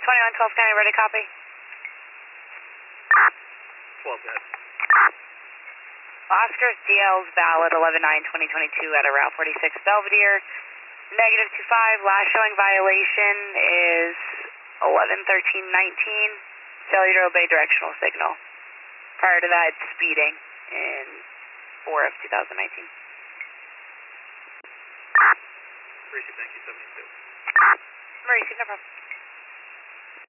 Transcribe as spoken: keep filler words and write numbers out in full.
twenty-one twelve County, ready copy. twelve, go ahead. Oscar D L's valid eleven nine twenty twenty-two at a Route forty-six Belvedere. Negative two five, last showing violation is eleven thirteen nineteen. Failure to obey directional signal. Prior to that, speeding in four of two thousand nineteen. Receive, thank you, seventy-two. Receive, no problem.